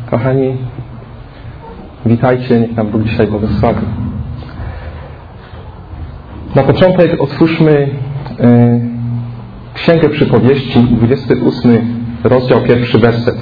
Kochani, witajcie, niech nam Bóg dzisiaj błogosławi. Na początek otwórzmy Księgę Przypowieści, 28 rozdział, 1 werset.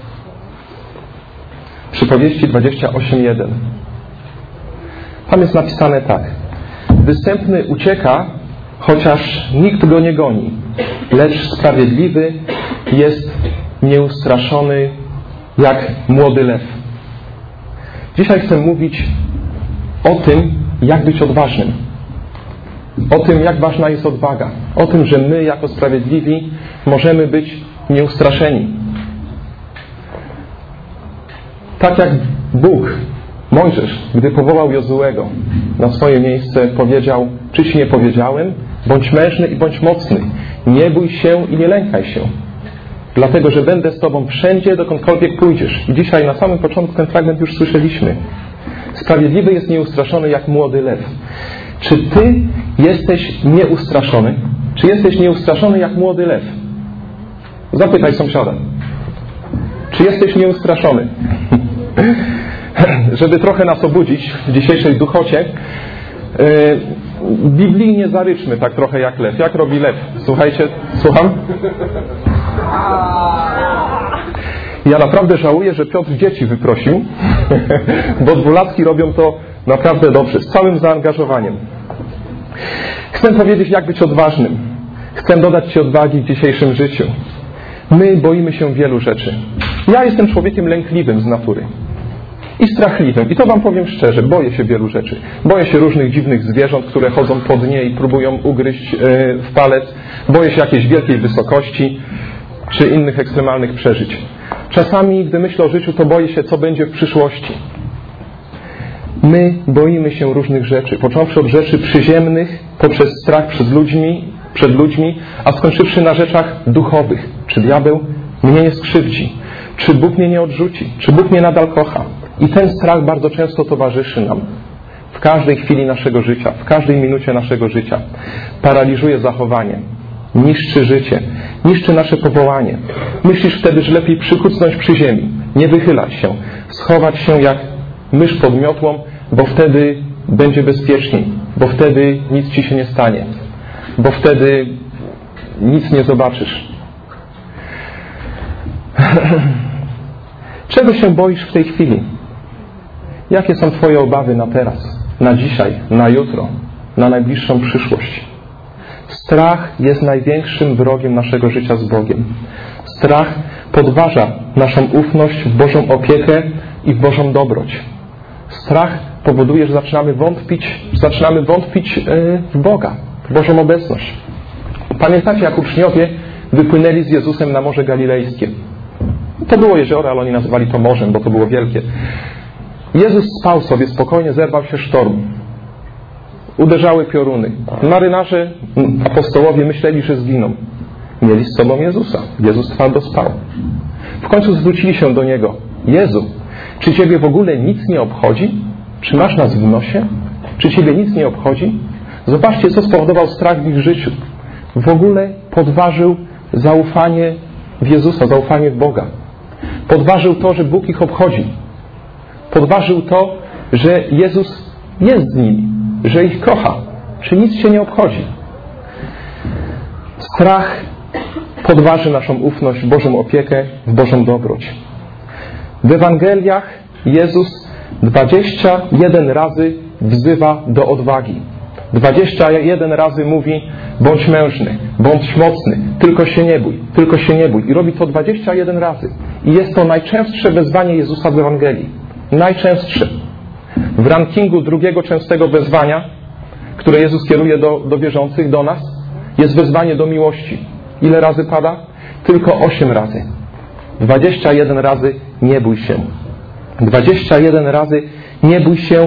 Przypowieści 28:1. Tam jest napisane tak. Występny ucieka, chociaż nikt go nie goni, lecz sprawiedliwy jest nieustraszony jak młody lew. Dzisiaj chcę mówić o tym, jak być odważnym. O tym, jak ważna jest odwaga. O tym, że my jako sprawiedliwi możemy być nieustraszeni. Tak jak Bóg, Mojżesz, gdy powołał Jozuego na swoje miejsce, powiedział: czy ci nie powiedziałem? Bądź mężny i bądź mocny. Nie bój się i nie lękaj się. Dlatego, że będę z tobą wszędzie, dokądkolwiek pójdziesz. I dzisiaj na samym początku ten fragment już słyszeliśmy. Sprawiedliwy jest nieustraszony jak młody lew. Czy ty jesteś nieustraszony? Czy jesteś nieustraszony jak młody lew? Zapytaj sąsiada. Czy jesteś nieustraszony? Żeby trochę nas obudzić w dzisiejszej duchocie, biblijnie zaryczmy tak trochę jak lew. Jak robi lew? Słuchajcie, słucham? Ja naprawdę żałuję, że Piotr dzieci wyprosił, bo dwulatki robią to naprawdę dobrze, z całym zaangażowaniem. Chcę powiedzieć, jak być odważnym. Chcę dodać Ci odwagi w dzisiejszym życiu. My boimy się wielu rzeczy. Ja jestem człowiekiem lękliwym z natury. I strachliwym. I to Wam powiem szczerze, boję się wielu rzeczy. Boję się różnych dziwnych zwierząt, które chodzą po dnie i próbują ugryźć w palec. Boję się jakiejś wielkiej wysokości czy innych ekstremalnych przeżyć. Czasami, gdy myślę o życiu, to boję się, co będzie w przyszłości. My boimy się różnych rzeczy, począwszy od rzeczy przyziemnych, poprzez strach przed ludźmi, a skończywszy na rzeczach duchowych. Czy diabeł mnie nie skrzywdzi? Czy Bóg mnie nie odrzuci? Czy Bóg mnie nadal kocha? I ten strach bardzo często towarzyszy nam. W każdej chwili naszego życia, w każdej minucie naszego życia. Paraliżuje zachowanie, niszczy życie, niszczy nasze powołanie. Myślisz wtedy, że lepiej przykucnąć przy ziemi, nie wychylać się, schować się jak mysz pod miotłą, bo wtedy będzie bezpieczniej, bo wtedy nic ci się nie stanie, bo wtedy nic nie zobaczysz. Czego się boisz w tej chwili? Jakie są Twoje obawy na teraz, na dzisiaj, na jutro, na najbliższą przyszłość? Strach jest największym wrogiem naszego życia z Bogiem. Strach podważa naszą ufność w Bożą opiekę i w Bożą dobroć. Strach powoduje, że zaczynamy wątpić w Boga, w Bożą obecność. Pamiętacie, jak uczniowie wypłynęli z Jezusem na Morze Galilejskie? To było jezioro, ale oni nazywali to morzem, bo to było wielkie. Jezus spał sobie spokojnie, zerwał się sztorm. Uderzały pioruny. Marynarze, apostołowie myśleli, że zginą. Mieli z sobą Jezusa. Jezus twardo spał. W końcu zwrócili się do Niego. Jezu, czy Ciebie w ogóle nic nie obchodzi? Czy masz nas w nosie? Czy Ciebie nic nie obchodzi? Zobaczcie, co spowodował strach w ich życiu. W ogóle podważył zaufanie w Jezusa, zaufanie w Boga. Podważył to, że Bóg ich obchodzi. Podważył to, że Jezus jest z nimi, że ich kocha, że nic się nie obchodzi. Strach podważy naszą ufność w Bożą opiekę, w Bożą dobroć. W Ewangeliach Jezus 21 razy wzywa do odwagi. 21 razy mówi: bądź mężny, bądź mocny, tylko się nie bój, tylko się nie bój. I robi to 21 razy. I jest to najczęstsze wezwanie Jezusa w Ewangelii. Najczęstsze. W rankingu drugiego częstego wezwania, które Jezus kieruje do wierzących, do nas, jest wezwanie do miłości. Ile razy pada? Tylko 8 razy. 21 razy nie bój się. 21 razy nie bój się,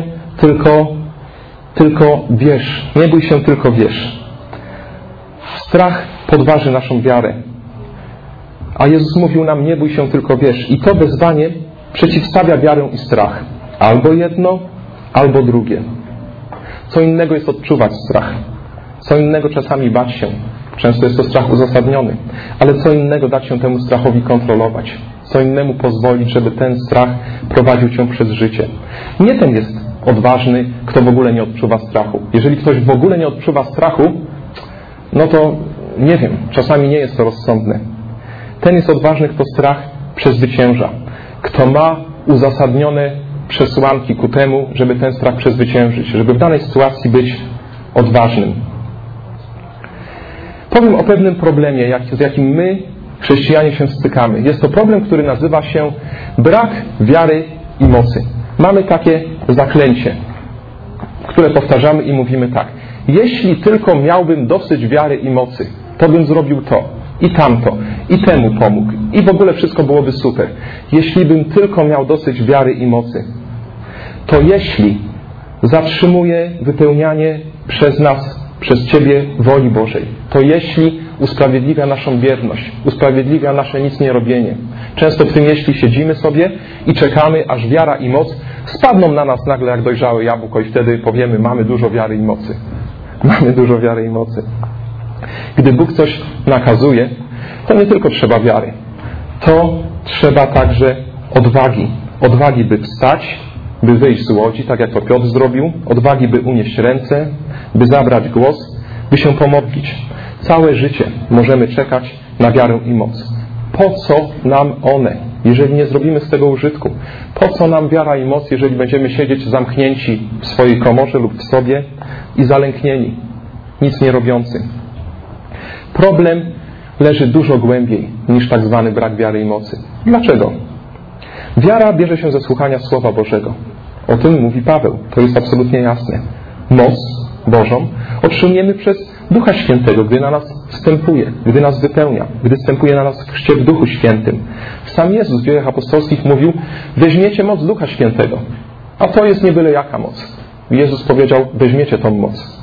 tylko wierz. Nie bój się, tylko wierz. Strach podważy naszą wiarę. A Jezus mówił nam: nie bój się, tylko wierz. I to wezwanie przeciwstawia wiarę i strach. Albo jedno, albo drugie. Co innego jest odczuwać strach. Co innego czasami bać się. Często jest to strach uzasadniony. Ale co innego dać się temu strachowi kontrolować. co innemu pozwolić, żeby ten strach prowadził cię przez życie. Nie ten jest odważny, kto w ogóle nie odczuwa strachu. Jeżeli ktoś w ogóle nie odczuwa strachu, no to nie wiem, czasami nie jest to rozsądne. Ten jest odważny, kto strach przezwycięża. Kto ma uzasadnione przesłanki ku temu, żeby ten strach przezwyciężyć, żeby w danej sytuacji być odważnym. Powiem o pewnym problemie, z jakim my, chrześcijanie, się stykamy. Jest to problem, który nazywa się brak wiary i mocy. Mamy takie zaklęcie, które powtarzamy i mówimy tak. Jeśli tylko miałbym dosyć wiary i mocy, to bym zrobił to i tamto i temu pomógł i w ogóle wszystko byłoby super. Jeśli bym tylko miał dosyć wiary i mocy, to jeśli zatrzymuje wypełnianie przez nas, przez Ciebie woli Bożej, to jeśli usprawiedliwia naszą bierność, usprawiedliwia nasze nic nie robienie. Często w tym jeśli siedzimy sobie i czekamy, aż wiara i moc spadną na nas nagle jak dojrzałe jabłko i wtedy powiemy, mamy dużo wiary i mocy. Mamy dużo wiary i mocy. Gdy Bóg coś nakazuje, to nie tylko trzeba wiary. To trzeba także odwagi. Odwagi, by wstać, by wyjść z łodzi, tak jak to Piotr zrobił. Odwagi, by unieść ręce, by zabrać głos, by się pomodlić. Całe życie możemy czekać na wiarę i moc. Po co nam one, jeżeli nie zrobimy z tego użytku? Po co nam wiara i moc, jeżeli będziemy siedzieć zamknięci w swojej komorze lub w sobie i zalęknieni, nic nie robiący? Problem leży dużo głębiej niż tak zwany brak wiary i mocy. Dlaczego? Wiara bierze się ze słuchania Słowa Bożego. O tym mówi Paweł. To jest absolutnie jasne. Moc Bożą otrzymujemy przez Ducha Świętego, gdy na nas wstępuje, gdy nas wypełnia, gdy wstępuje na nas w chrzcie w Duchu Świętym. Sam Jezus w Dziejach Apostolskich mówił, weźmiecie moc Ducha Świętego. A to jest nie byle jaka moc. Jezus powiedział, weźmiecie tą moc.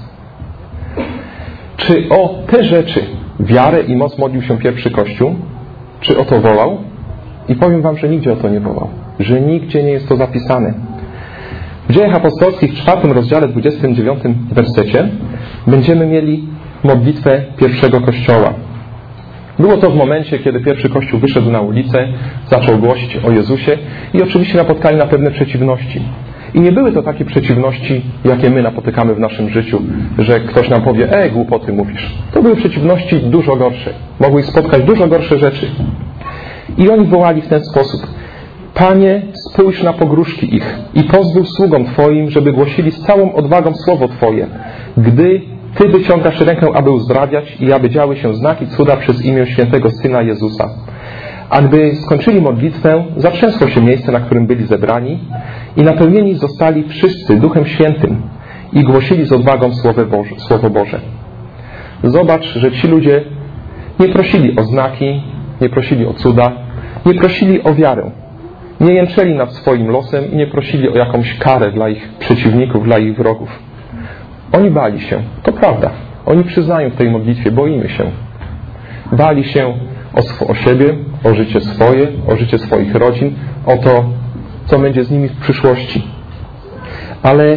Czy o te rzeczy, wiarę i moc, modlił się pierwszy Kościół? Czy o to wołał? I powiem wam, że nigdzie o to nie wołał. Że nigdzie nie jest to zapisane. W Dziejach Apostolskich w 4 rozdziale 29 wersecie będziemy mieli modlitwę pierwszego Kościoła. Było to w momencie, kiedy pierwszy Kościół wyszedł na ulicę, zaczął głosić o Jezusie i oczywiście napotkali na pewne przeciwności. I nie były to takie przeciwności, jakie my napotykamy w naszym życiu, że ktoś nam powie, głupoty mówisz. To były przeciwności dużo gorsze. Mogły ich spotkać dużo gorsze rzeczy. I oni wołali w ten sposób. Panie, spójrz na pogróżki ich i pozwól sługom Twoim, żeby głosili z całą odwagą Słowo Twoje, gdy Ty wyciągasz rękę, aby uzdrawiać i aby działy się znaki cuda przez imię świętego Syna Jezusa. A gdy skończyli modlitwę, zatrzęsło się miejsce, na którym byli zebrani i napełnieni zostali wszyscy Duchem Świętym i głosili z odwagą Słowo Boże. Zobacz, że ci ludzie nie prosili o znaki, nie prosili o cuda, nie prosili o wiarę. Nie jęczeli nad swoim losem i nie prosili o jakąś karę dla ich przeciwników, dla ich wrogów. Oni bali się. To prawda. Oni przyznają w tej modlitwie, boimy się. Bali się o siebie, o życie swoje, o życie swoich rodzin, o to, co będzie z nimi w przyszłości. Ale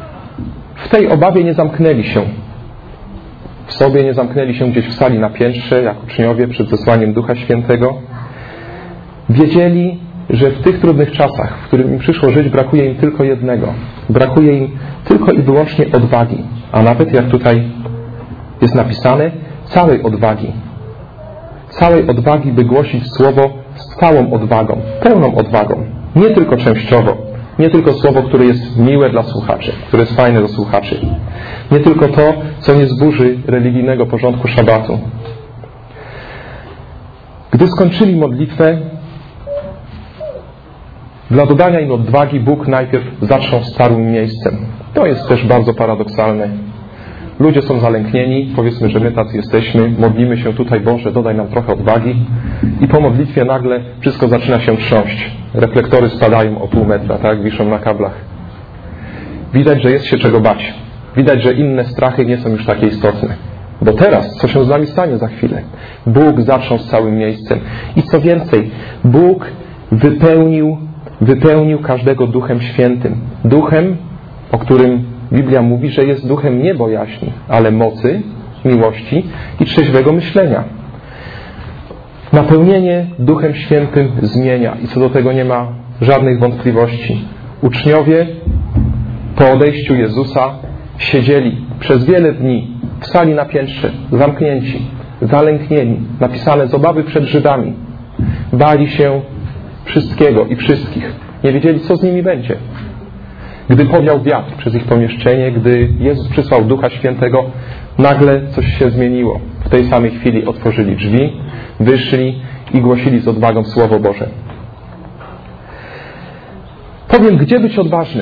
w tej obawie nie zamknęli się w sobie, nie zamknęli się gdzieś w sali na piętrze, jak uczniowie przed zesłaniem Ducha Świętego. Wiedzieli, że w tych trudnych czasach, w którym im przyszło żyć, brakuje im tylko jednego. Brakuje im tylko i wyłącznie odwagi. A nawet, jak tutaj jest napisane, całej odwagi. Całej odwagi, by głosić Słowo z całą odwagą, pełną odwagą. Nie tylko częściowo. Nie tylko Słowo, które jest miłe dla słuchaczy, które jest fajne dla słuchaczy. Nie tylko to, co nie zburzy religijnego porządku szabatu. Gdy skończyli modlitwę, dla dodania im odwagi Bóg najpierw zatrząsł całym miejscem. To jest też bardzo paradoksalne. Ludzie są zalęknieni, powiedzmy, że my tacy jesteśmy, modlimy się tutaj, Boże, dodaj nam trochę odwagi i po modlitwie nagle wszystko zaczyna się trząść. Reflektory spadają o pół metra, tak, wiszą na kablach. Widać, że jest się czego bać. Widać, że inne strachy nie są już takie istotne. Bo teraz, co się z nami stanie za chwilę? Bóg zatrząsł całym miejscem. I co więcej, Bóg wypełnił każdego Duchem Świętym. Duchem, o którym Biblia mówi, że jest duchem nie bojaźni, ale mocy, miłości i trzeźwego myślenia. Napełnienie Duchem Świętym zmienia i co do tego nie ma żadnych wątpliwości. Uczniowie po odejściu Jezusa siedzieli przez wiele dni w sali na piętrze, zamknięci, zalęknieni, napisane z obawy przed Żydami. Bali się wszystkiego i wszystkich. Nie wiedzieli, co z nimi będzie. Gdy powiał wiatr przez ich pomieszczenie, gdy Jezus przysłał Ducha Świętego, nagle coś się zmieniło. W tej samej chwili otworzyli drzwi, wyszli i głosili z odwagą Słowo Boże. Powiem, gdzie być odważnym.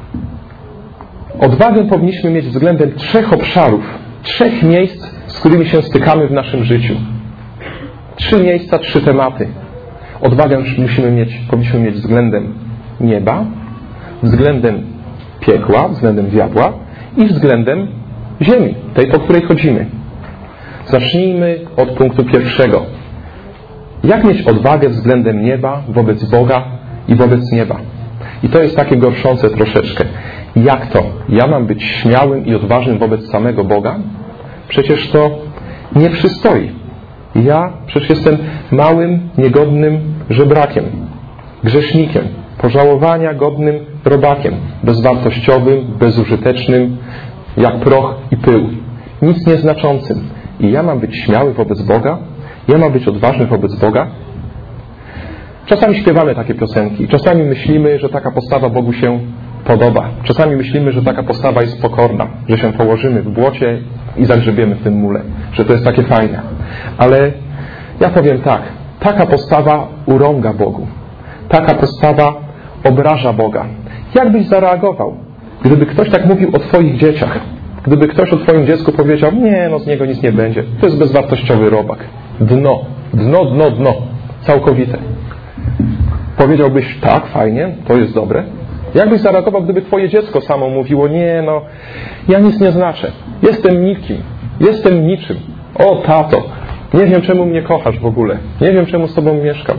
Odwagę powinniśmy mieć względem 3 obszarów, 3 miejsc, z którymi się stykamy w naszym życiu. 3 miejsca, 3 tematy. Odwagę powinniśmy mieć względem nieba, względem piekła, względem diabła i względem ziemi, tej, po której chodzimy. Zacznijmy od punktu pierwszego. Jak mieć odwagę względem nieba, wobec Boga i wobec nieba? I to jest takie gorszące troszeczkę. Jak to? Ja mam być śmiałym i odważnym wobec samego Boga? Przecież to nie przystoi. Ja przecież jestem małym, niegodnym żebrakiem, grzesznikiem, pożałowania godnym robakiem, bezwartościowym, bezużytecznym, jak proch i pył, nic nieznaczącym. I ja mam być śmiały wobec Boga? Ja mam być odważny wobec Boga? Czasami śpiewamy takie piosenki, czasami myślimy, że taka postawa Bogu się podoba. Czasami myślimy, że taka postawa jest pokorna, że się położymy w błocie i zagrzebiemy w tym mule, że to jest takie fajne. Ale ja powiem tak, taka postawa urąga Bogu. Taka postawa obraża Boga. Jak byś zareagował, gdyby ktoś tak mówił o Twoich dzieciach? Gdyby ktoś o Twoim dziecku powiedział, nie, no z niego nic nie będzie. To jest bezwartościowy robak. Dno. Dno, dno, dno. Całkowite. Powiedziałbyś, tak, fajnie, to jest dobre. Jak byś zareagował, gdyby Twoje dziecko samo mówiło, nie, no, ja nic nie znaczę. Jestem nikim. Jestem niczym. O, tato, nie wiem, czemu mnie kochasz w ogóle. Nie wiem, czemu z Tobą mieszkam.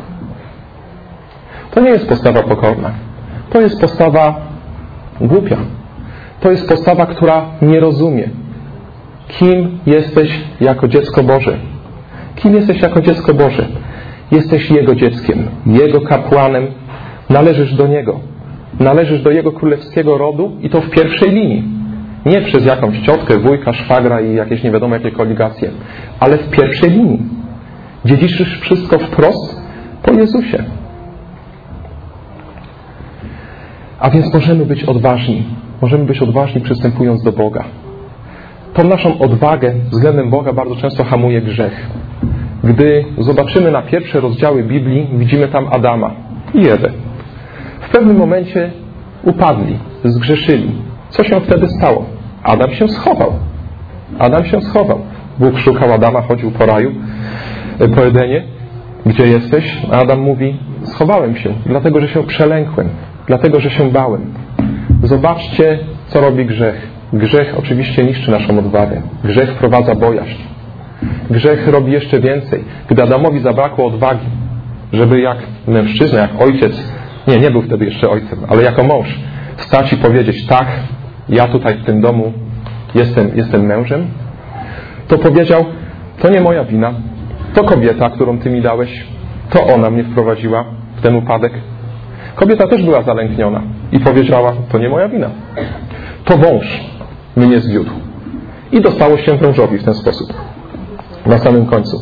To nie jest postawa pokorna. To jest postawa głupia. To jest postawa, która nie rozumie, kim jesteś jako dziecko Boże. Kim jesteś jako dziecko Boże? Jesteś Jego dzieckiem, Jego kapłanem. Należysz do Niego. Należysz do Jego królewskiego rodu i to w pierwszej linii. Nie przez jakąś ciotkę, wujka, szwagra i jakieś nie wiadomo jakie koligacje, ale w pierwszej linii. Dziedziczysz wszystko wprost po Jezusie. A więc możemy być odważni. Możemy być odważni przystępując do Boga. Tą naszą odwagę względem Boga bardzo często hamuje grzech. Gdy zobaczymy na pierwsze rozdziały Biblii, widzimy tam Adama i Ewę. W pewnym momencie upadli, zgrzeszyli. Co się wtedy stało? Adam się schował. Adam się schował. Bóg szukał Adama, chodził po raju, po Edenie. Gdzie jesteś? A Adam mówi, schowałem się, dlatego, że się przelękłem, dlatego, że się bałem. Zobaczcie, co robi grzech. Grzech oczywiście niszczy naszą odwagę. Grzech wprowadza bojaźń. Grzech robi jeszcze więcej. Gdy Adamowi zabrakło odwagi, żeby jak mężczyzna, jak ojciec, nie był wtedy jeszcze ojcem, ale jako mąż, wstać i powiedzieć, tak, ja tutaj w tym domu jestem mężem, to powiedział, to nie moja wina, to kobieta, którą Ty mi dałeś, to ona mnie wprowadziła w ten upadek. Kobieta też była zalękniona i powiedziała, to nie moja wina. To wąż mnie zwiódł. I dostało się wężowi w ten sposób. Na samym końcu.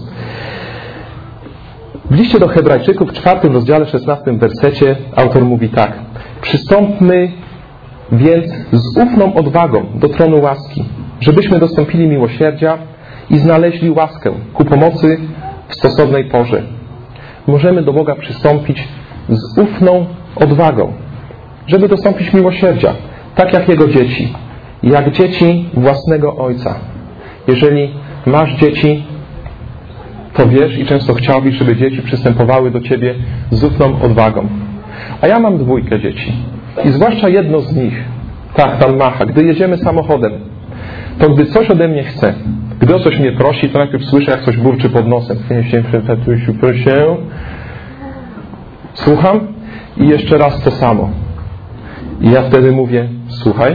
W liście do Hebrajczyków w 4 rozdziale 16 wersecie autor mówi tak. Przystąpmy więc z ufną odwagą do tronu łaski, żebyśmy dostąpili miłosierdzia i znaleźli łaskę ku pomocy w stosownej porze. Możemy do Boga przystąpić z ufną odwagą, żeby dostąpić miłosierdzia, tak jak Jego dzieci, jak dzieci własnego Ojca. Jeżeli masz dzieci, to wiesz i często chciałbyś, żeby dzieci przystępowały do Ciebie z ufną odwagą. A ja mam 2 dzieci. I zwłaszcza jedno z nich, tak, tam macha, gdy jedziemy samochodem, to gdy coś ode mnie chce, gdy o coś mnie prosi, to najpierw słyszę, jak coś burczy pod nosem. Proszę. Słucham i jeszcze raz to samo. I ja wtedy mówię, słuchaj,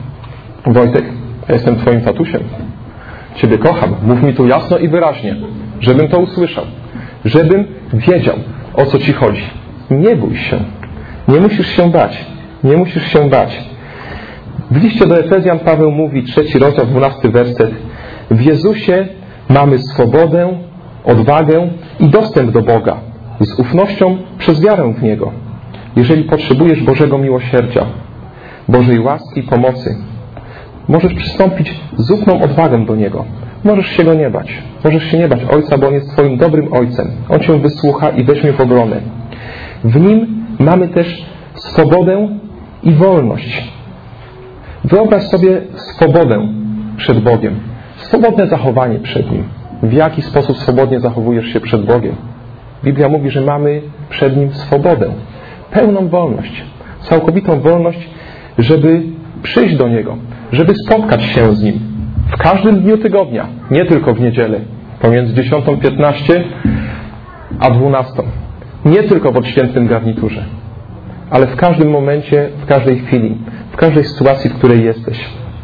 Wojtek, ja jestem Twoim tatusiem. Ciebie kocham. Mów mi tu jasno i wyraźnie. żebym to usłyszał, żebym wiedział, o co Ci chodzi. Nie bój się. Nie musisz się bać. Nie musisz się bać. W liście do Efezjan Paweł mówi, 3 rozdział, 12 werset. W Jezusie mamy swobodę, odwagę i dostęp do Boga z ufnością przez wiarę w Niego. Jeżeli potrzebujesz Bożego miłosierdzia, Bożej łaski i pomocy, możesz przystąpić z ufną odwagą do Niego. Możesz się Go nie bać. Możesz się nie bać Ojca, bo On jest Twoim dobrym Ojcem. On Cię wysłucha i weźmie w obronę. W Nim mamy też swobodę i wolność. Wyobraź sobie swobodę przed Bogiem. Swobodne zachowanie przed Nim. W jaki sposób swobodnie zachowujesz się przed Bogiem? Biblia mówi, że mamy przed Nim swobodę. Pełną wolność. Całkowitą wolność, żeby przyjść do Niego. Żeby spotkać się z Nim. W każdym dniu tygodnia. Nie tylko w niedzielę. Pomiędzy 10:15 a 12. Nie tylko w odświętnym garniturze. Ale w każdym momencie, w każdej chwili. W każdej sytuacji, w której jesteś.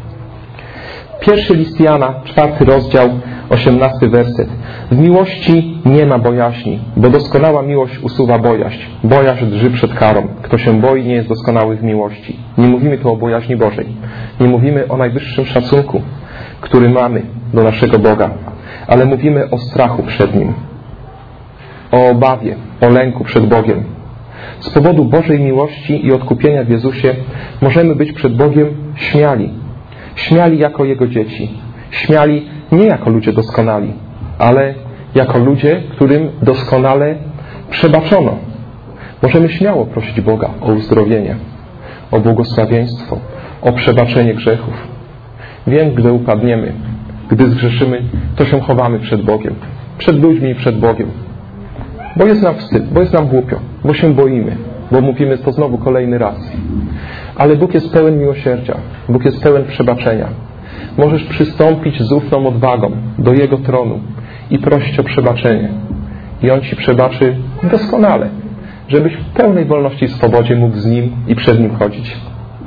1 list Jana, 4 rozdział, 18 werset. W miłości nie ma bojaźni, bo doskonała miłość usuwa bojaźń. Bojaźń drży przed karą. Kto się boi, nie jest doskonały w miłości. Nie mówimy tu o bojaźni Bożej. Nie mówimy o najwyższym szacunku, który mamy do naszego Boga. Ale mówimy o strachu przed Nim. O obawie, o lęku przed Bogiem. Z powodu Bożej miłości i odkupienia w Jezusie możemy być przed Bogiem śmiali. Śmiali jako Jego dzieci. Śmiali nie jako ludzie doskonali, ale jako ludzie, którym doskonale przebaczono. Możemy śmiało prosić Boga o uzdrowienie, o błogosławieństwo, o przebaczenie grzechów. Wiem, gdy upadniemy, gdy zgrzeszymy, to się chowamy przed Bogiem. Przed ludźmi i przed Bogiem. Bo jest nam wstyd, bo jest nam głupio, bo się boimy, bo mówimy to znowu kolejny raz. Ale Bóg jest pełen miłosierdzia, Bóg jest pełen przebaczenia. Możesz przystąpić z ufną odwagą do Jego tronu i prosić o przebaczenie. I On Ci przebaczy doskonale, żebyś w pełnej wolności i swobodzie mógł z Nim i przed Nim chodzić.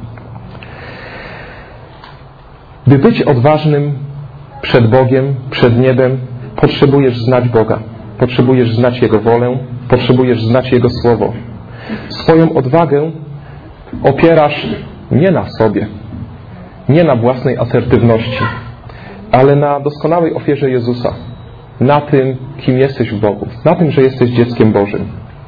By być odważnym przed Bogiem, przed niebem, potrzebujesz znać Boga. Potrzebujesz znać Jego wolę, potrzebujesz znać Jego Słowo. Swoją odwagę opierasz nie na sobie, nie na własnej asertywności, ale na doskonałej ofierze Jezusa, na tym, kim jesteś w Bogu, na tym, że jesteś dzieckiem Bożym.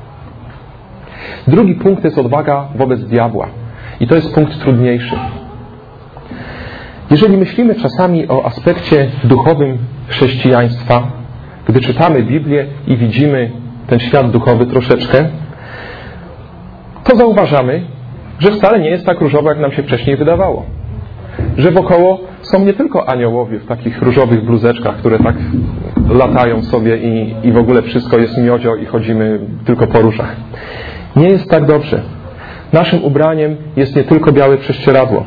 Drugi punkt jest odwaga wobec diabła. I to jest punkt trudniejszy. Jeżeli myślimy czasami o aspekcie duchowym chrześcijaństwa, gdy czytamy Biblię i widzimy ten świat duchowy troszeczkę, to zauważamy, że wcale nie jest tak różowo, jak nam się wcześniej wydawało. Że wokoło są nie tylko aniołowie w takich różowych bluzeczkach, które tak latają sobie i w ogóle wszystko jest miodzio i chodzimy tylko po różach. Nie jest tak dobrze. Naszym ubraniem jest nie tylko białe prześcieradło.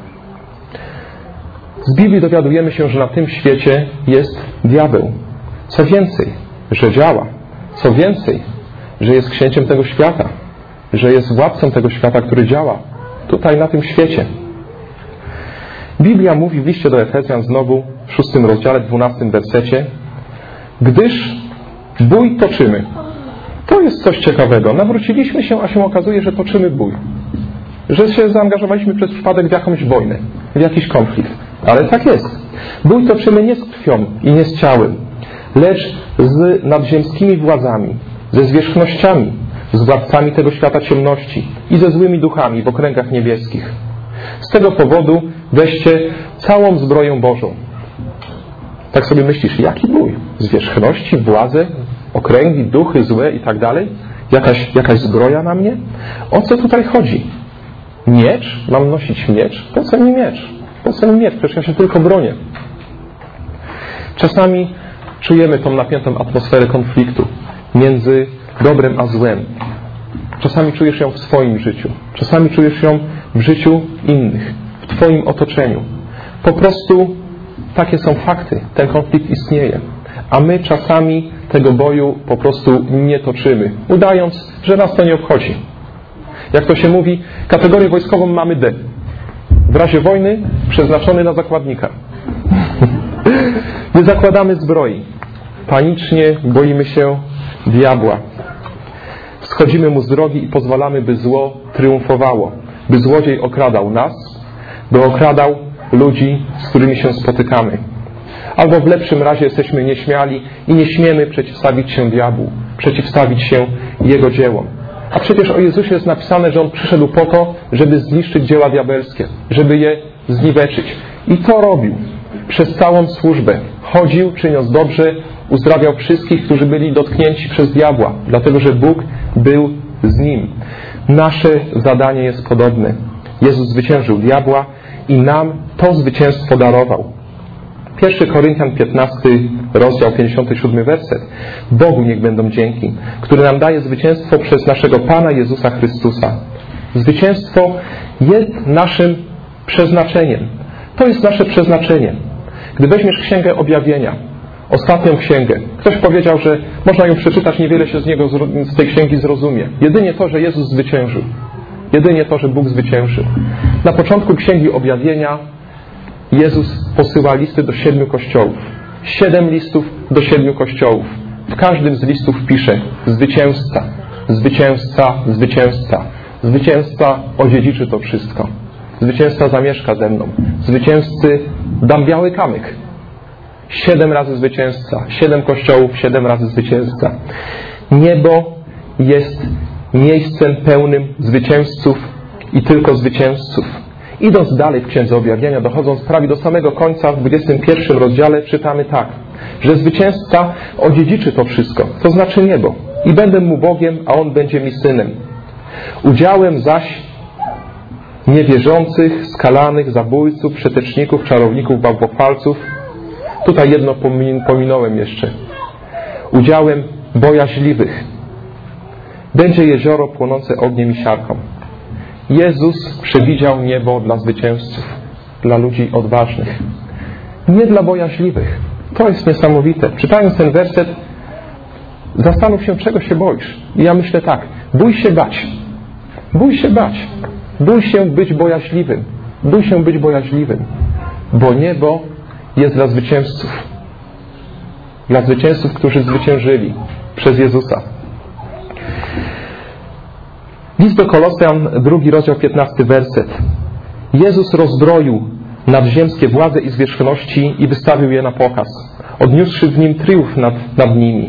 Z Biblii dowiadujemy się, że na tym świecie jest diabeł. Co więcej, że działa. Co więcej, że jest księciem tego świata. Że jest władcą tego świata, który działa tutaj na tym świecie. Biblia mówi w liście do Efezjan znowu w 6 rozdziale, 12 wersecie: gdyż bój toczymy. To jest coś ciekawego. Nawróciliśmy się, a się okazuje, że toczymy bój. Że się zaangażowaliśmy przez przypadek w jakąś wojnę, w jakiś konflikt. Ale tak jest. Bój toczymy nie z krwią i nie z ciałem, lecz z nadziemskimi władzami, ze zwierzchnościami, z władcami tego świata ciemności i ze złymi duchami w okręgach niebieskich. Z tego powodu weźcie całą zbroję Bożą. Tak sobie myślisz, jaki bój? Zwierzchności, władze, okręgi, duchy złe i tak dalej? Jakaś zbroja na mnie? O co tutaj chodzi? Miecz? Mam nosić miecz? Po co mi miecz? Po co mi miecz? Przecież ja się tylko bronię. Czasami czujemy tą napiętą atmosferę konfliktu między dobrem a złem. Czasami czujesz ją w swoim życiu. Czasami czujesz ją w życiu innych, w Twoim otoczeniu. Po prostu takie są fakty. Ten konflikt istnieje. A my czasami tego boju po prostu nie toczymy, udając, że nas to nie obchodzi. Jak to się mówi, kategorię wojskową mamy D. W razie wojny przeznaczony na zakładnika. Nie zakładamy zbroi. panicznie boimy się diabła. Schodzimy mu z drogi i pozwalamy, by zło triumfowało, by złodziej okradał nas, by okradał ludzi, z którymi się spotykamy. Albo w lepszym razie jesteśmy nieśmiali i nie śmiemy przeciwstawić się diabłu, przeciwstawić się jego dziełom. A przecież o Jezusie jest napisane, że On przyszedł po to, żeby zniszczyć dzieła diabelskie, żeby je zniweczyć. I to robił przez całą służbę. Chodził, czyniąc dobrze, uzdrawiał wszystkich, którzy byli dotknięci przez diabła, dlatego że Bóg był z Nim. Nasze zadanie jest podobne. Jezus zwyciężył diabła i nam to zwycięstwo darował. 1 Koryntian 15, rozdział 57, werset. Bogu niech będą dzięki, który nam daje zwycięstwo przez naszego Pana Jezusa Chrystusa. Zwycięstwo jest naszym przeznaczeniem. To jest nasze przeznaczenie. Gdy weźmiesz Księgę Objawienia, ostatnią księgę, ktoś powiedział, że można ją przeczytać, niewiele się z tej księgi zrozumie. Jedynie to, że Jezus zwyciężył. Jedynie to, że Bóg zwyciężył. Na początku Księgi Objawienia Jezus posyła listy do 7 kościołów. 7 listów do 7 kościołów. W każdym z listów pisze: zwycięzca, zwycięzca, zwycięzca. Zwycięzca odziedziczy to wszystko. Zwycięzca zamieszka ze mną. Zwycięzcy dam biały kamyk. 7 razy zwycięzca. 7 kościołów, 7 razy zwycięzca. Niebo jest miejscem pełnym zwycięzców i tylko zwycięzców. Idąc dalej w Księdze Objawienia, dochodząc prawie do samego końca, w 21 rozdziale czytamy tak, że zwycięzca odziedziczy to wszystko, to znaczy niebo. I będę mu Bogiem, a on będzie mi synem. Udziałem zaś niewierzących, skalanych, zabójców, przeteczników, czarowników, bałwochwalców. Tutaj jedno pominąłem jeszcze. Udziałem bojaźliwych będzie jezioro płonące ogniem i siarką. Jezus przewidział niebo dla zwycięzców, dla ludzi odważnych. Nie dla bojaźliwych. To jest niesamowite. Czytając ten werset, zastanów się, czego się boisz. I ja myślę tak, bój się bać. Bój się bać. Bój się być bojaźliwym. Bój się być bojaźliwym. Bo niebo jest dla zwycięzców. Dla zwycięzców, którzy zwyciężyli przez Jezusa. List do Kolosjan, 2 rozdział, 15 werset. Jezus rozbroił nadziemskie władze i zwierzchności i wystawił je na pokaz, odniósłszy w nim triumf nad nimi.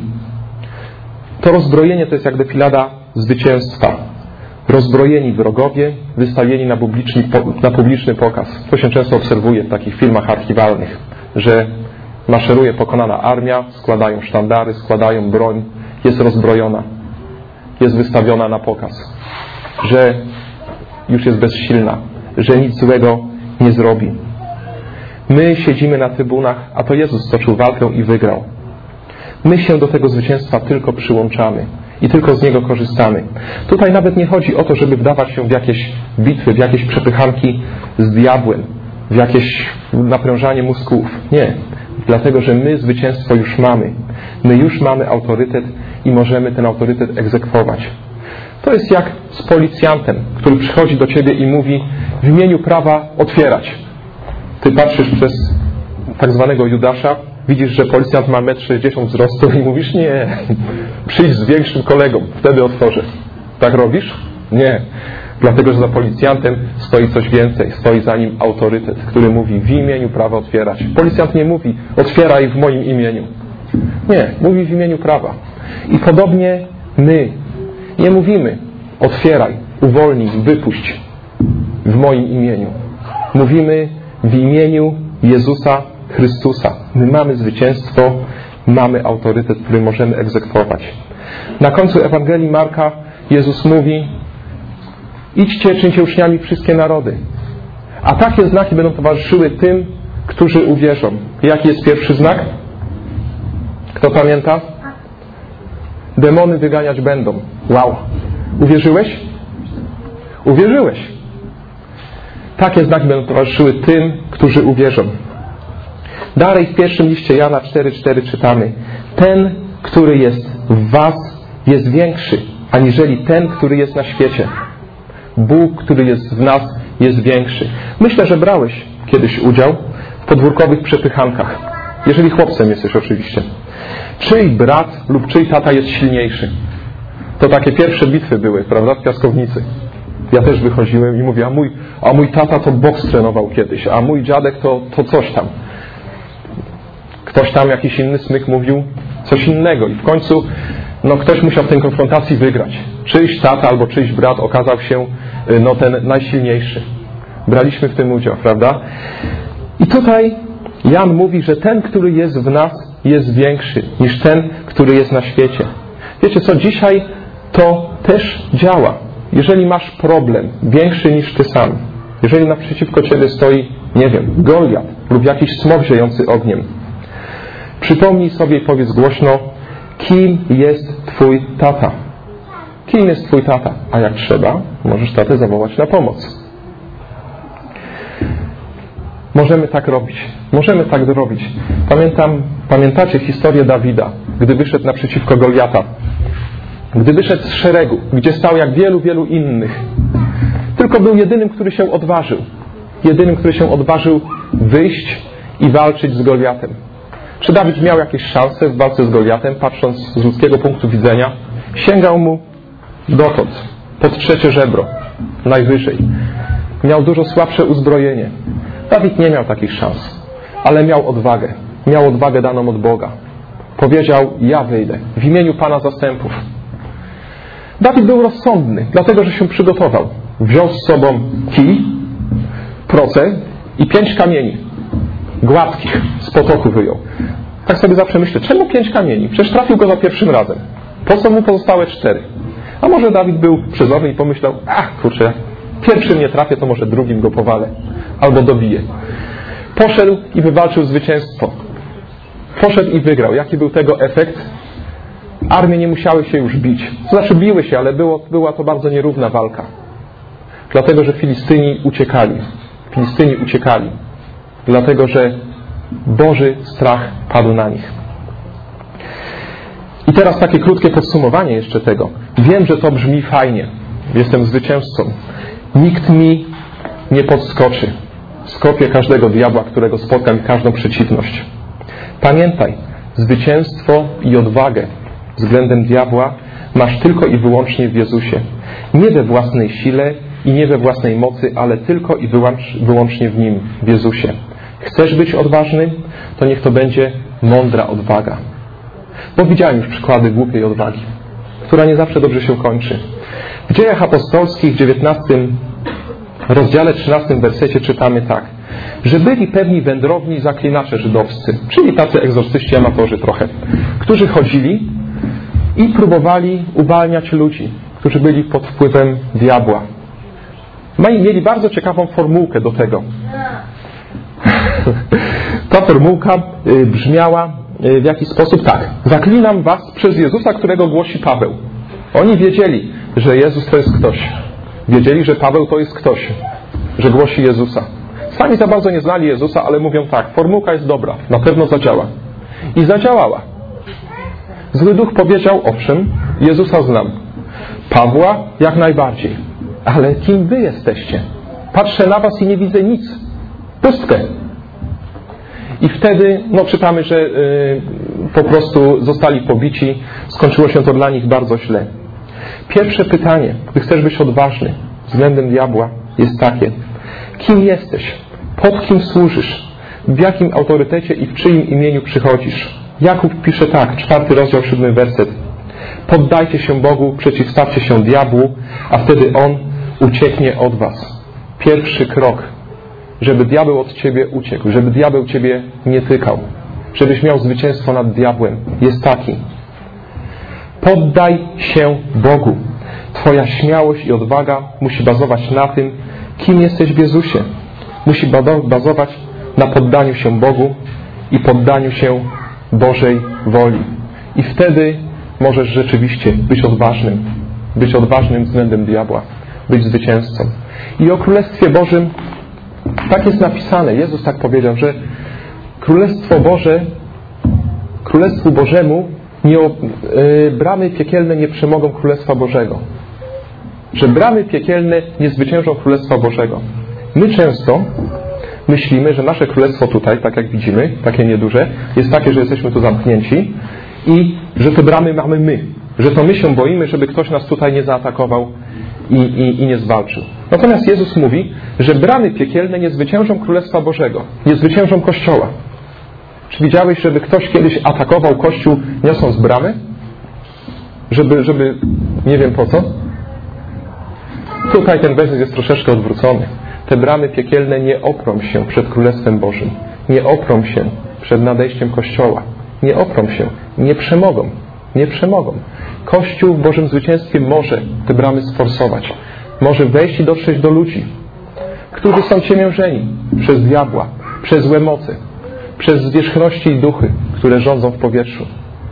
To rozbrojenie to jest jak defilada zwycięstwa. Rozbrojeni wrogowie, wystawieni na publiczny pokaz. To się często obserwuje w takich filmach archiwalnych, że maszeruje pokonana armia, składają sztandary, składają broń, jest rozbrojona, jest wystawiona na pokaz, że już jest bezsilna, że nic złego nie zrobi. My siedzimy na trybunach, a to Jezus stoczył walkę i wygrał. My się do tego zwycięstwa tylko przyłączamy i tylko z niego korzystamy. Tutaj nawet nie chodzi o to, żeby wdawać się w jakieś bitwy, w jakieś przepychanki z diabłem, w jakieś naprężanie mózgów. Nie. Dlatego, że my zwycięstwo już mamy. My już mamy autorytet i możemy ten autorytet egzekwować. To jest jak z policjantem, który przychodzi do ciebie i mówi: w imieniu prawa otwierać. Ty patrzysz przez tak zwanego Judasza, widzisz, że policjant ma 1,60 m wzrostu i mówisz: nie, przyjdź z większym kolegą, wtedy otworzę. Tak robisz? Nie. Dlatego, że za policjantem stoi coś więcej. Stoi za nim autorytet, który mówi: w imieniu prawa otwierać. Policjant nie mówi: otwieraj w moim imieniu. Nie, mówi w imieniu prawa. I podobnie my nie mówimy: otwieraj, uwolnij, wypuść w moim imieniu. Mówimy w imieniu Jezusa Chrystusa. My mamy zwycięstwo, mamy autorytet, który możemy egzekwować. Na końcu Ewangelii Marka Jezus mówi: idźcie, czyńcie uczniami wszystkie narody. A takie znaki będą towarzyszyły tym, którzy uwierzą. Jaki jest pierwszy znak? Kto pamięta? Demony wyganiać będą. Wow! Uwierzyłeś? Uwierzyłeś. Takie znaki będą towarzyszyły tym, którzy uwierzą. Dalej w pierwszym liście Jana 4,4 czytamy: ten, który jest w was, jest większy, aniżeli ten, który jest na świecie. Bóg, który jest w nas, jest większy. Myślę, że brałeś kiedyś udział w podwórkowych przepychankach. Jeżeli chłopcem jesteś oczywiście. Czyj brat lub czyj tata jest silniejszy? To takie pierwsze bitwy były, prawda, w piaskownicy. Ja też wychodziłem i mówię, a mój tata to boks trenował kiedyś, a mój dziadek to coś tam. Ktoś tam, jakiś inny smyk mówił coś innego i w końcu ktoś musiał w tej konfrontacji wygrać. Czyjś tata albo czyjś brat okazał się ten najsilniejszy. Braliśmy w tym udział, prawda? I tutaj Jan mówi, że ten, który jest w nas, jest większy niż ten, który jest na świecie. Wiecie co, dzisiaj to też działa. Jeżeli masz problem większy niż ty sam, jeżeli naprzeciwko ciebie stoi, nie wiem, Goliat lub jakiś smok ziejący ogniem, przypomnij sobie i powiedz głośno, kim jest twój tata. Kim jest twój tata? A jak trzeba, możesz tatę zawołać na pomoc. Możemy tak robić. Możemy tak robić. Pamiętacie historię Dawida, gdy wyszedł naprzeciwko Goliata. Gdy wyszedł z szeregu, gdzie stał jak wielu, wielu innych. Tylko był jedynym, który się odważył. Jedynym, który się odważył wyjść i walczyć z Goliatem. Czy Dawid miał jakieś szanse w walce z Goliatem, patrząc z ludzkiego punktu widzenia? Sięgał mu dotąd, pod trzecie żebro, najwyżej. Miał dużo słabsze uzbrojenie. Dawid nie miał takich szans, ale miał odwagę. Miał odwagę daną od Boga. Powiedział, ja wyjdę w imieniu Pana zastępów. Dawid był rozsądny, dlatego że się przygotował. Wziął z sobą kij, proce i 5 kamieni gładkich z potoku wyjął. Tak sobie zawsze myślę, czemu 5 kamieni? Przecież trafił go za pierwszym razem. Po co mu pozostałe 4? A może Dawid był przezorny i pomyślał, kurczę, jak pierwszym nie trafię, to może drugim go powalę. Albo dobiję. Poszedł i wywalczył zwycięstwo. Poszedł i wygrał. Jaki był tego efekt? Armie nie musiały się już bić. To znaczy biły się, ale była to bardzo nierówna walka. Dlatego, że Filistyni uciekali. Filistyni uciekali. Dlatego, że Boży strach padł na nich. I teraz takie krótkie podsumowanie jeszcze tego. Wiem, że to brzmi fajnie. Jestem zwycięzcą. Nikt mi nie podskoczy. Skopię każdego diabła, którego spotkam, i każdą przeciwność. Pamiętaj, zwycięstwo i odwagę względem diabła masz tylko i wyłącznie w Jezusie. Nie we własnej sile i nie we własnej mocy, ale tylko i wyłącznie w Nim, w Jezusie. Chcesz być odważny? To niech to będzie mądra odwaga. Bo widziałem już przykłady głupiej odwagi, która nie zawsze dobrze się kończy. W Dziejach Apostolskich w 19 rozdziale 13 wersecie czytamy tak, że byli pewni wędrowni zaklinacze żydowscy, czyli tacy egzorcyści amatorzy trochę, którzy chodzili i próbowali uwalniać ludzi, którzy byli pod wpływem diabła. Mieli bardzo ciekawą formułkę do tego. Ta formułka brzmiała w jaki sposób? Tak. Zaklinam was przez Jezusa, którego głosi Paweł. Oni wiedzieli, że Jezus to jest ktoś. Wiedzieli, że Paweł to jest ktoś, że głosi Jezusa. Sami za bardzo nie znali Jezusa, ale mówią tak, formułka jest dobra, na pewno zadziała. I zadziałała. Zły duch powiedział, owszem, Jezusa znam. Pawła jak najbardziej. Ale kim wy jesteście? Patrzę na was i nie widzę nic. Pustkę. I wtedy, czytamy, że po prostu zostali pobici. Skończyło się to dla nich bardzo źle. Pierwsze pytanie, gdy chcesz być odważny względem diabła, jest takie. Kim jesteś? Pod kim służysz? W jakim autorytecie i w czyim imieniu przychodzisz? Jakub pisze tak, 4 rozdział, 7 werset. Poddajcie się Bogu, przeciwstawcie się diabłu, a wtedy on ucieknie od was. Pierwszy krok, żeby diabeł od ciebie uciekł, żeby diabeł ciebie nie tykał, żebyś miał zwycięstwo nad diabłem, jest taki. Poddaj się Bogu. Twoja śmiałość i odwaga musi bazować na tym, kim jesteś w Jezusie. Musi bazować na poddaniu się Bogu i poddaniu się Bożej woli. I wtedy możesz rzeczywiście być odważnym względem diabła, być zwycięzcą. I o Królestwie Bożym tak jest napisane. Jezus tak powiedział, że Królestwu Bożemu bramy piekielne nie przemogą Królestwa Bożego. Że bramy piekielne nie zwyciężą Królestwa Bożego. My często myślimy, że nasze królestwo tutaj, tak jak widzimy, takie nieduże, jest takie, że jesteśmy tu zamknięci i że te bramy mamy my. Że to my się boimy, żeby ktoś nas tutaj nie zaatakował i nie zwalczył. Natomiast Jezus mówi, że bramy piekielne nie zwyciężą Królestwa Bożego, nie zwyciężą Kościoła. Czy widziałeś, żeby ktoś kiedyś atakował Kościół niosąc bramy? Żeby nie wiem po co? Tutaj ten werset jest troszeczkę odwrócony. Te bramy piekielne nie oprą się przed Królestwem Bożym. Nie oprą się przed nadejściem Kościoła. Nie oprą się. Nie przemogą. Nie przemogą. Kościół w Bożym zwycięstwie może te bramy sforsować. Może wejść i dotrzeć do ludzi, którzy są ciemiężeni przez diabła, przez złe moce, przez zwierzchności i duchy, które rządzą w powietrzu.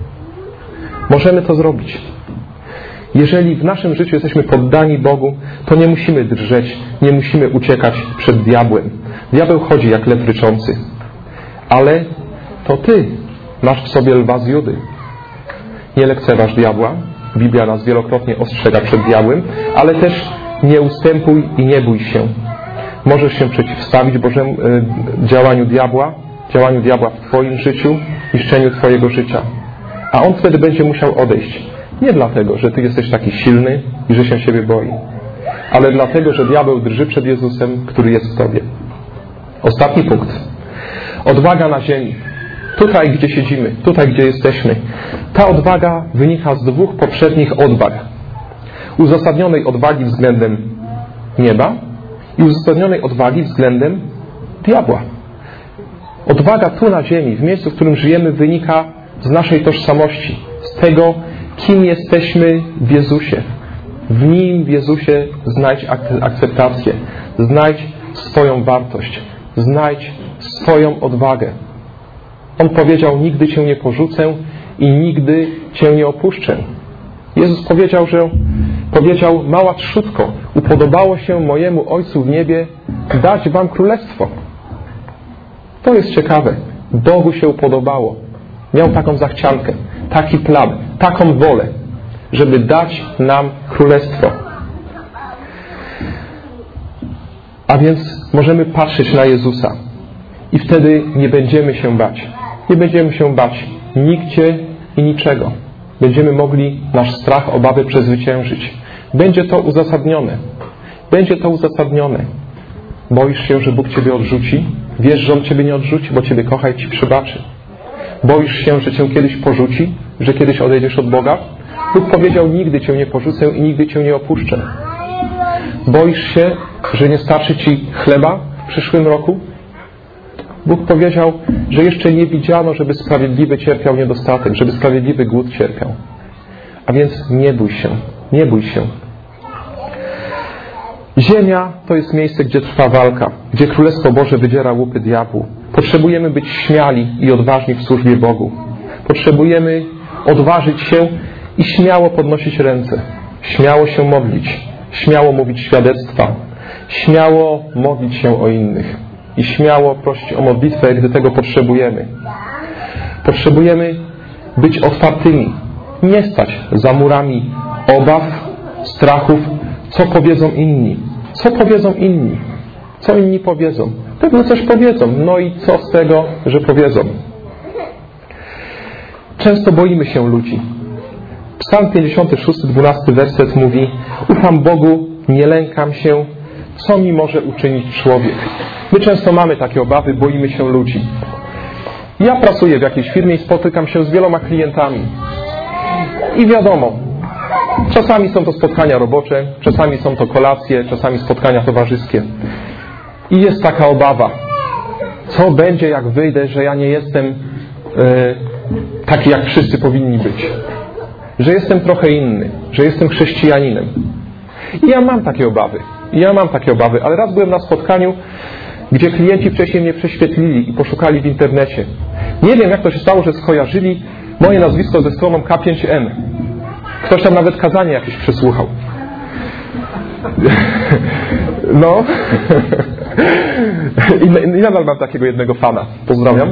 Możemy to zrobić. Jeżeli w naszym życiu jesteśmy poddani Bogu, to nie musimy drżeć, nie musimy uciekać przed diabłem. Diabeł chodzi jak lew ryczący. Ale to Ty masz w sobie lwa z Judy. Nie lekceważ diabła. Biblia nas wielokrotnie ostrzega przed diabłem, ale też nie ustępuj i nie bój się. Możesz się przeciwstawić Bożemu działaniu diabła w Twoim życiu, niszczeniu Twojego życia. A on wtedy będzie musiał odejść. Nie dlatego, że Ty jesteś taki silny i że się siebie boi, ale dlatego, że diabeł drży przed Jezusem, który jest w Tobie. Ostatni punkt. Odwaga na ziemi. Tutaj, gdzie siedzimy, tutaj, gdzie jesteśmy. Ta odwaga wynika z dwóch poprzednich odwag. Uzasadnionej odwagi względem nieba i uzasadnionej odwagi względem diabła. Odwaga tu na ziemi, w miejscu, w którym żyjemy, wynika z naszej tożsamości, z tego, kim jesteśmy w Jezusie. W Nim, w Jezusie, znajdź akceptację, znajdź swoją wartość, znajdź swoją odwagę. On powiedział, nigdy Cię nie porzucę i nigdy Cię nie opuszczę. Jezus powiedział, mała trzódko, upodobało się mojemu Ojcu w niebie dać Wam królestwo. To jest ciekawe. Bogu się upodobało. Miał taką zachciankę, taki plan, taką wolę, żeby dać nam królestwo. A więc możemy patrzeć na Jezusa i wtedy nie będziemy się bać. Nie będziemy się bać nigdzie i niczego. Będziemy mogli nasz strach, obawy przezwyciężyć. Będzie to uzasadnione. Będzie to uzasadnione. Boisz się, że Bóg Ciebie odrzuci? Wiesz, że On Ciebie nie odrzuci, bo Ciebie kocha i Ci przebaczy. Boisz się, że Cię kiedyś porzuci? Że kiedyś odejdziesz od Boga? Bóg powiedział, nigdy Cię nie porzucę i nigdy Cię nie opuszczę. Boisz się, że nie starczy Ci chleba w przyszłym roku? Bóg powiedział, że jeszcze nie widziano, żeby sprawiedliwy cierpiał niedostatek, żeby sprawiedliwy głód cierpiał. A więc nie bój się, nie bój się. Ziemia to jest miejsce, gdzie trwa walka, gdzie Królestwo Boże wydziera łupy diabłu. Potrzebujemy być śmiali i odważni w służbie Bogu. Potrzebujemy odważyć się i śmiało podnosić ręce, śmiało się modlić, śmiało mówić świadectwa, śmiało modlić się o innych i śmiało prosić o modlitwę, gdy tego potrzebujemy. Potrzebujemy być otwartymi, nie stać za murami obaw, strachów, co powiedzą inni. Co powiedzą inni? Co inni powiedzą? Pewno coś powiedzą. No i co z tego, że powiedzą? Często boimy się ludzi. Psalm 56, 12 werset mówi: ufam Bogu, nie lękam się, co mi może uczynić człowiek. My często mamy takie obawy, boimy się ludzi. Ja pracuję w jakiejś firmie i spotykam się z wieloma klientami. I wiadomo, czasami są to spotkania robocze, czasami są to kolacje, czasami spotkania towarzyskie. I jest taka obawa. Co będzie, jak wyjdę, że ja nie jestem taki, jak wszyscy powinni być. Że jestem trochę inny, że jestem chrześcijaninem. I ja mam takie obawy, ale raz byłem na spotkaniu, gdzie klienci wcześniej mnie prześwietlili i poszukali w internecie. Nie wiem, jak to się stało, że skojarzyli moje nazwisko ze stroną K5N. Ktoś tam nawet kazanie jakieś przesłuchał. No. I nadal mam takiego jednego fana. Pozdrawiam.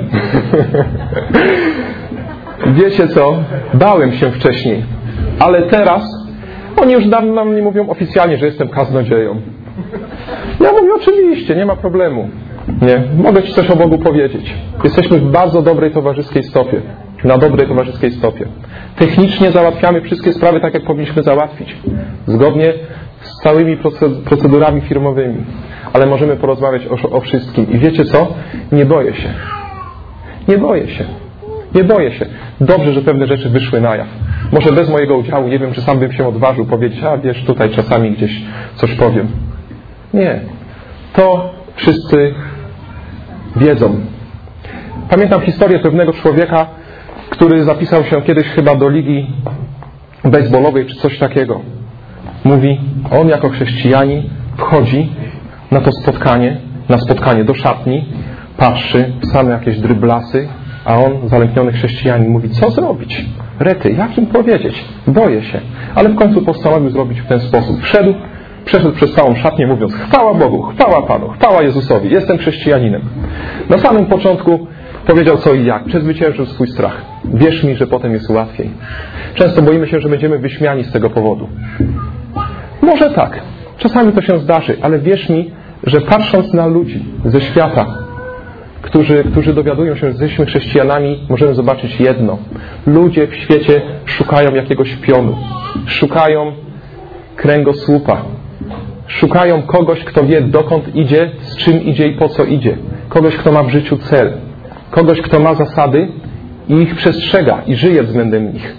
Wiecie co? Bałem się wcześniej. Ale teraz oni już dawno mnie mówią oficjalnie, że jestem kaznodzieją. Ja mówię, oczywiście, nie ma problemu. Nie, mogę Ci coś o Bogu powiedzieć. Jesteśmy w bardzo dobrej towarzyskiej stopie. na dobrej towarzyskiej stopie. Technicznie załatwiamy wszystkie sprawy tak, jak powinniśmy załatwić. Zgodnie z całymi procedurami firmowymi. Ale możemy porozmawiać o wszystkim. I wiecie co? Nie boję się. Nie boję się. Nie boję się. Dobrze, że pewne rzeczy wyszły na jaw. Może bez mojego udziału, nie wiem, czy sam bym się odważył powiedzieć, a wiesz, tutaj czasami gdzieś coś powiem. Nie. To wszyscy wiedzą. Pamiętam historię pewnego człowieka, który zapisał się kiedyś chyba do ligi baseballowej czy coś takiego. Mówi, on jako chrześcijanin wchodzi na to spotkanie do szatni, patrzy, same jakieś dryblasy, a on, zalękniony chrześcijanin, mówi, co zrobić? Rety, jak im powiedzieć? Boję się. Ale w końcu postanowił zrobić w ten sposób. Przeszedł przez całą szatnię, mówiąc, chwała Bogu, chwała Panu, chwała Jezusowi, jestem chrześcijaninem. Na samym początku powiedział co i jak, przezwyciężył swój strach. Wierz mi, że potem jest łatwiej. Często boimy się, że będziemy wyśmiani z tego powodu. Może tak, czasami to się zdarzy, ale wierz mi, że patrząc na ludzi ze świata, którzy dowiadują się, że jesteśmy chrześcijanami, możemy zobaczyć jedno. Ludzie w świecie szukają jakiegoś pionu. Szukają kręgosłupa. Szukają kogoś, kto wie, dokąd idzie, z czym idzie i po co idzie. Kogoś, kto ma w życiu cel. Kogoś, kto ma zasady i ich przestrzega i żyje względem nich.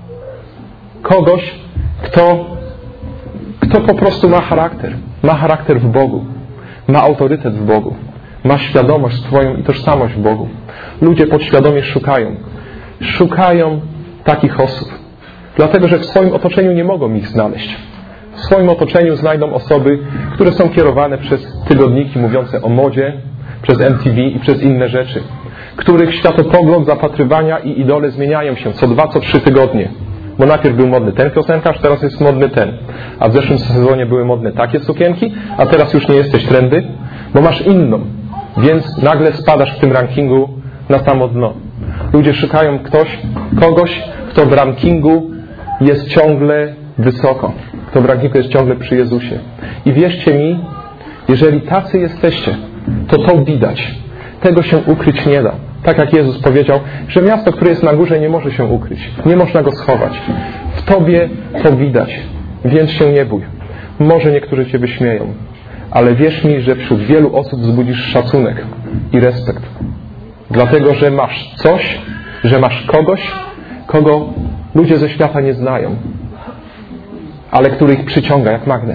Kogoś, kto po prostu ma charakter. Ma charakter w Bogu. Ma autorytet w Bogu. Ma świadomość swoją i tożsamość w Bogu. Ludzie podświadomie szukają takich osób. Dlatego, że w swoim otoczeniu nie mogą ich znaleźć. W swoim otoczeniu znajdą osoby, które są kierowane przez tygodniki mówiące o modzie, przez MTV i przez inne rzeczy, których światopogląd, zapatrywania i idole zmieniają się co 2, co 3 tygodnie. Bo najpierw był modny ten piosenkarz, teraz jest modny ten. A w zeszłym sezonie były modne takie sukienki, a teraz już nie jesteś trendy, bo masz inną. Więc nagle spadasz w tym rankingu na samo dno. Ludzie szukają kogoś, kto w rankingu jest ciągle wysoko. Kto w rankingu jest ciągle przy Jezusie. I wierzcie mi, jeżeli tacy jesteście, to widać. Tego się ukryć nie da. Tak jak Jezus powiedział, że miasto, które jest na górze, nie może się ukryć. Nie można go schować. W Tobie to widać. Więc się nie bój. Może niektórzy Cię wyśmieją. Ale wierz mi, że wśród wielu osób wzbudzisz szacunek i respekt. Dlatego, że masz coś, że masz kogoś, kogo ludzie ze świata nie znają. Ale który ich przyciąga jak magnes.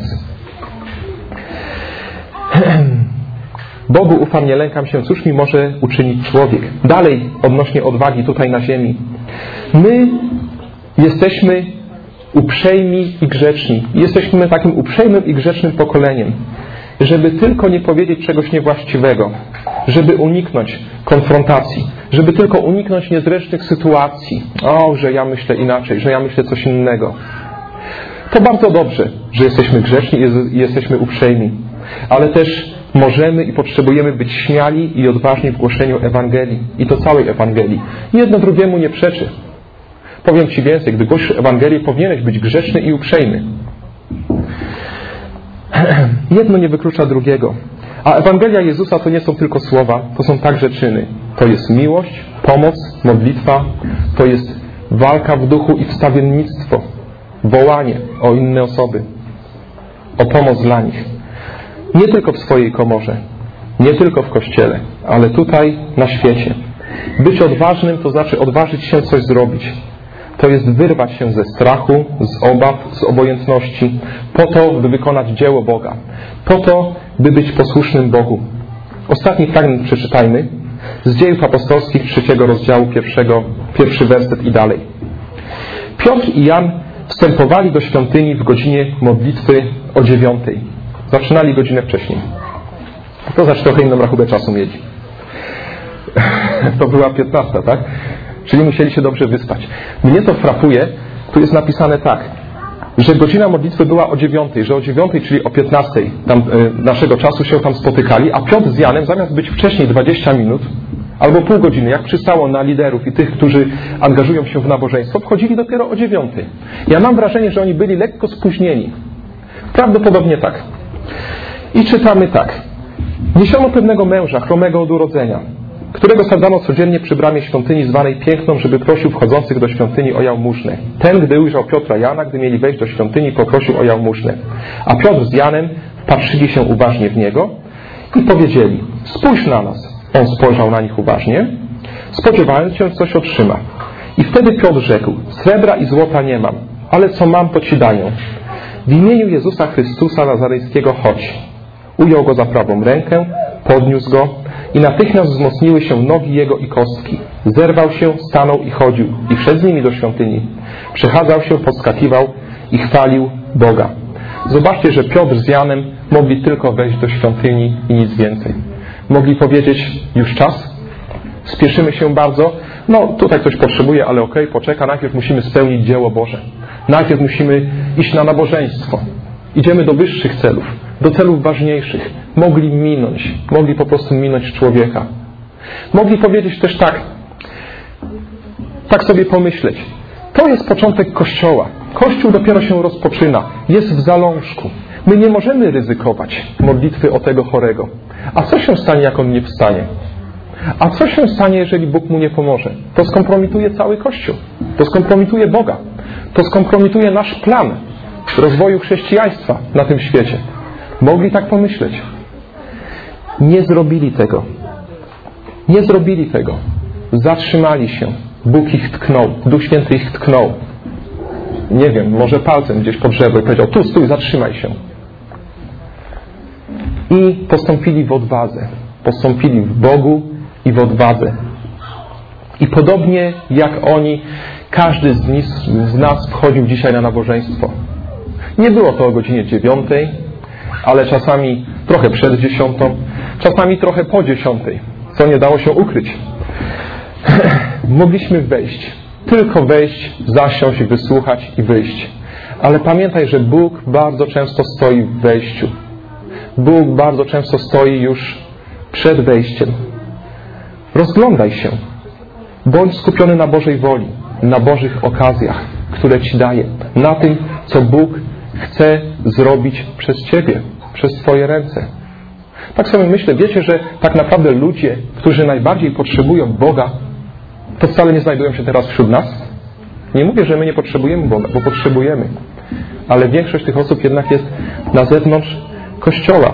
Bogu ufam, nie lękam się. Cóż mi może uczynić człowiek? Dalej, odnośnie odwagi tutaj na ziemi. My jesteśmy uprzejmi i grzeczni. Jesteśmy takim uprzejmym i grzecznym pokoleniem. Żeby tylko nie powiedzieć czegoś niewłaściwego. Żeby uniknąć konfrontacji. Żeby tylko uniknąć niezręcznych sytuacji. Że ja myślę inaczej, że ja myślę coś innego. To bardzo dobrze, że jesteśmy grzeczni i jesteśmy uprzejmi. Ale też możemy i potrzebujemy być śmiali i odważni w głoszeniu Ewangelii. I to całej Ewangelii. Jedno drugiemu nie przeczy. Powiem Ci więcej, gdy głosisz Ewangelię, powinieneś być grzeczny i uprzejmy. Jedno nie wyklucza drugiego. A Ewangelia Jezusa to nie są tylko słowa, to są także czyny. To jest miłość, pomoc, modlitwa, to jest walka w duchu i wstawiennictwo, wołanie o inne osoby, o pomoc dla nich. Nie tylko w swojej komorze, nie tylko w Kościele, ale tutaj na świecie. Być odważnym to znaczy odważyć się coś zrobić. To jest wyrwać się ze strachu, z obaw, z obojętności, po to, by wykonać dzieło Boga. Po to, by być posłusznym Bogu. Ostatni fragment przeczytajmy z Dziejów Apostolskich 3 rozdziału 1 werset i dalej. Piotr i Jan wstępowali do świątyni w godzinie modlitwy o 9. Zaczynali godzinę wcześniej. To znaczy trochę inną rachubę czasu mieli. To była 15, tak? Czyli musieli się dobrze wyspać. Mnie to frapuje, tu jest napisane tak, że godzina modlitwy była o 9, że o 9, czyli o 15 tam, naszego czasu się tam spotykali, a Piotr z Janem zamiast być wcześniej 20 minut albo pół godziny, jak przystało na liderów i tych, którzy angażują się w nabożeństwo, wchodzili dopiero o 9. Ja mam wrażenie, że oni byli lekko spóźnieni. Prawdopodobnie tak. I czytamy tak. Niesiono pewnego męża, chromego od urodzenia, którego sadzano codziennie przy bramie świątyni zwanej Piękną, żeby prosił wchodzących do świątyni o jałmużnę. Ten, gdy ujrzał Piotra i Jana, gdy mieli wejść do świątyni, poprosił o jałmużnę. A Piotr z Janem patrzyli się uważnie w niego i powiedzieli: spójrz na nas. On spojrzał na nich uważnie, spodziewając się, że coś otrzyma. I wtedy Piotr rzekł: srebra i złota nie mam, ale co mam, to ci daję. W imieniu Jezusa Chrystusa Nazarejskiego chodź. Ujął go za prawą rękę, podniósł go i natychmiast wzmocniły się nogi jego i kostki. Zerwał się, stanął i chodził i wszedł z nimi do świątyni. Przechadzał się, podskakiwał i chwalił Boga. Zobaczcie, że Piotr z Janem mogli tylko wejść do świątyni i nic więcej. Mogli powiedzieć: już czas, spieszymy się bardzo, no tutaj ktoś potrzebuje, ale okej, poczeka, najpierw musimy spełnić dzieło Boże. Najpierw musimy iść na nabożeństwo. Idziemy do wyższych celów, do celów ważniejszych. Mogli po prostu minąć człowieka. Mogli powiedzieć też tak sobie pomyśleć: to jest początek Kościoła. Kościół dopiero się rozpoczyna, jest w zalążku. My nie możemy ryzykować modlitwy o tego chorego. A co się stanie, jak on nie wstanie? A co się stanie, jeżeli Bóg mu nie pomoże? To skompromituje cały Kościół. To skompromituje Boga. To skompromituje nasz plan rozwoju chrześcijaństwa na tym świecie. Mogli tak pomyśleć. Nie zrobili tego. Nie zrobili tego. Zatrzymali się. Bóg ich tknął. Duch Święty ich tknął. Nie wiem, może palcem gdzieś pod drzewo i powiedział: tu stój, zatrzymaj się. I postąpili w odwadze. Postąpili w Bogu i w odwadze. I podobnie jak oni, każdy z nas wchodził dzisiaj na nabożeństwo. Nie było to o godzinie 9, ale czasami trochę przed 10, czasami trochę po 10, co nie dało się ukryć. Mogliśmy wejść. Tylko wejść, zasiąść, wysłuchać i wyjść. Ale pamiętaj, że Bóg bardzo często stoi w wejściu. Bóg bardzo często stoi już przed wejściem. Rozglądaj się. Bądź skupiony na Bożej woli, na Bożych okazjach, które Ci daje, na tym, co Bóg chce zrobić przez Ciebie, przez Twoje ręce. Tak sobie myślę, wiecie, że tak naprawdę ludzie, którzy najbardziej potrzebują Boga, to wcale nie znajdują się teraz wśród nas. Nie mówię, że my nie potrzebujemy Boga, bo potrzebujemy. Ale większość tych osób jednak jest na zewnątrz Kościoła.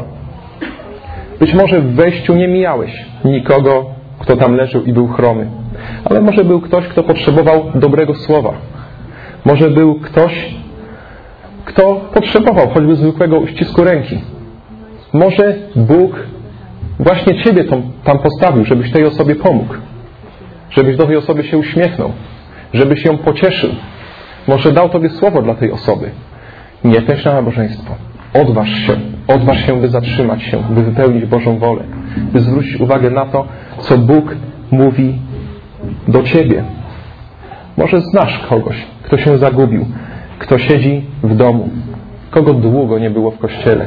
Być może w wejściu nie mijałeś nikogo, kto tam leżał i był chromy. Ale może był ktoś, kto potrzebował dobrego słowa. Może był ktoś, kto potrzebował choćby zwykłego uścisku ręki. Może Bóg właśnie Ciebie tam postawił, żebyś tej osobie pomógł. Żebyś do tej osoby się uśmiechnął. Żebyś ją pocieszył. Może dał Tobie słowo dla tej osoby. Nie pędź na nabożeństwo. Odważ się, by zatrzymać się, by wypełnić Bożą wolę. By zwrócić uwagę na to, co Bóg mówi do Ciebie. Może znasz kogoś, kto się zagubił, kto siedzi w domu, kogo długo nie było w kościele.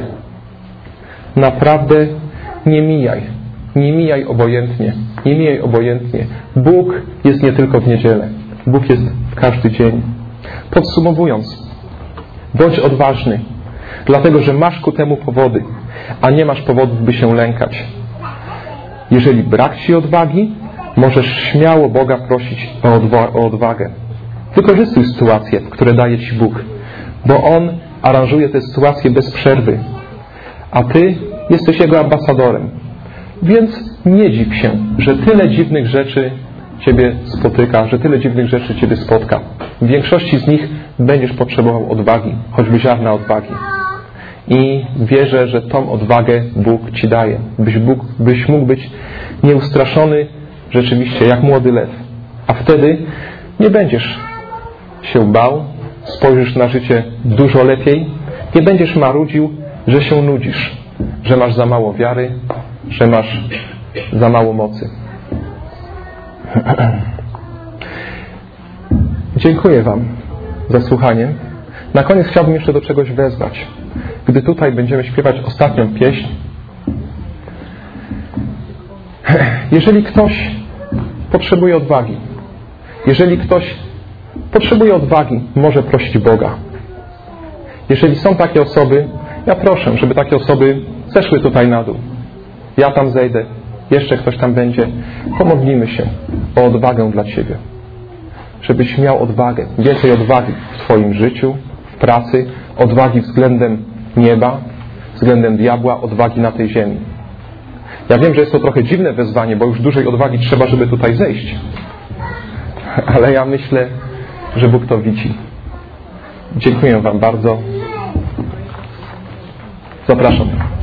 Naprawdę nie mijaj. Nie mijaj obojętnie. Nie mijaj obojętnie. Bóg jest nie tylko w niedzielę. Bóg jest w każdy dzień. Podsumowując, bądź odważny, dlatego że masz ku temu powody, a nie masz powodów, by się lękać. Jeżeli brak Ci odwagi, możesz śmiało Boga prosić o odwagę. Wykorzystuj sytuacje, które daje Ci Bóg, bo On aranżuje te sytuacje bez przerwy, a Ty jesteś Jego ambasadorem. Więc nie dziw się, że tyle dziwnych rzeczy Ciebie spotyka, że tyle dziwnych rzeczy Ciebie spotka. W większości z nich będziesz potrzebował odwagi, choćby ziarna odwagi. I wierzę, że tą odwagę Bóg Ci daje. Byś mógł być nieustraszony rzeczywiście jak młody lew. A wtedy nie będziesz się bał, spojrzysz na życie dużo lepiej, nie będziesz marudził, że się nudzisz, że masz za mało wiary, że masz za mało mocy. Dziękuję Wam za słuchanie. Na koniec chciałbym jeszcze do czegoś wezwać. Gdy tutaj będziemy śpiewać ostatnią pieśń, jeżeli ktoś potrzebuje odwagi, jeżeli ktoś potrzebuje odwagi, może prosić Boga. Jeżeli są takie osoby, ja proszę, żeby takie osoby zeszły tutaj na dół. Ja tam zejdę jeszcze ktoś tam będzie. Pomodlimy się o odwagę dla Ciebie. Żebyś miał odwagę, więcej odwagi w Twoim życiu, w pracy, odwagi względem nieba, względem diabła, odwagi na tej ziemi. Ja wiem, że jest to trochę dziwne wezwanie, bo już dużej odwagi trzeba, żeby tutaj zejść. Ale ja myślę, że Bóg to widzi. Dziękuję Wam bardzo. Zapraszam.